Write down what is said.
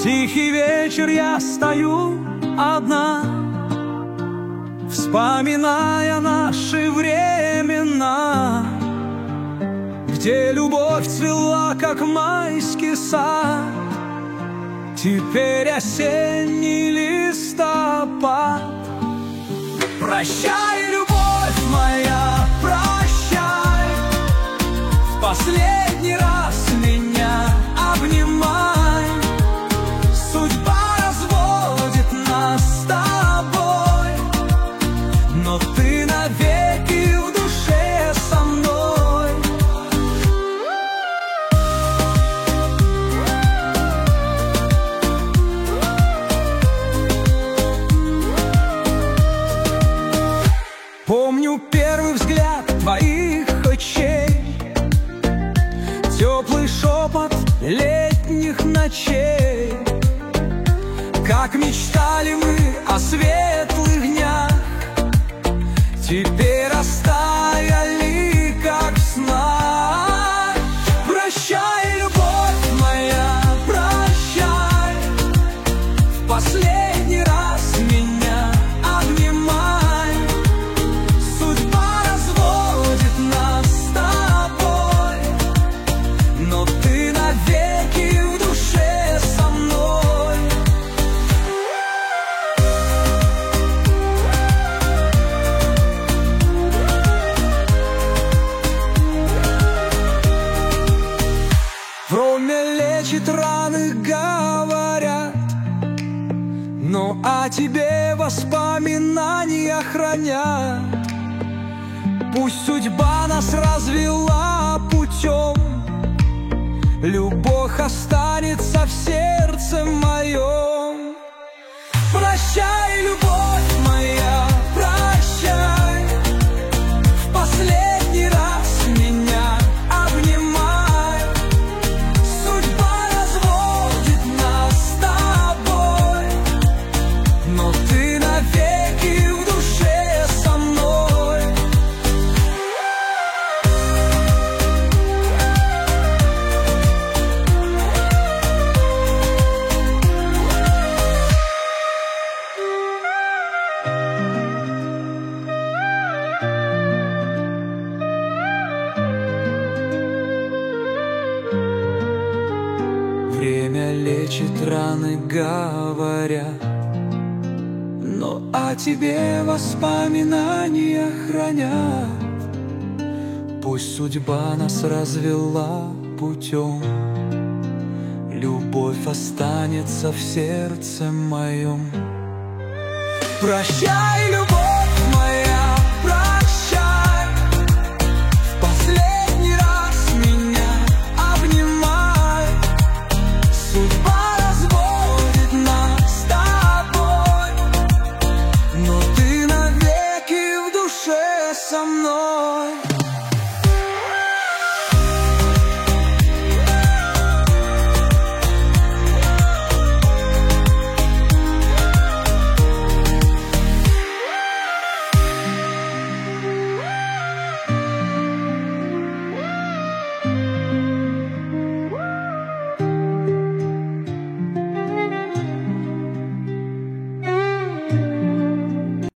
тихий вечер я стою одна, вспоминая наши времена, где любовь цвела, как майский сад. Теперь осенний листопад. Прощай, любовь моя, прощай, в последний раз меня обнимай. Судьба разводит нас с тобой, но ты навеки в душе со мной. Помню первый взгляд твоих очей, теплый шепот летних ночей. Как мечтали мы о светлых днях, теперь растаяли, как в снах. Прощай, любовь моя, прощай, в последний раз меня обнимай. Судьба разводит нас с тобой, но ты навеки в душе со мной. Время лечит раны, говорят, но о тебе воспоминания хранят. Пусть судьба нас развела путем, любовь останется в сердце моем. Прощай, любовь моя, прощай, в последний раз меня обнимай. Судьба разводит нас с тобой, но ты навеки в душе со мной. Время лечит раны, говорят, но о тебе воспоминания хранят. Пусть судьба нас развела путем, любовь останется в сердце моем. Прощай, любовь.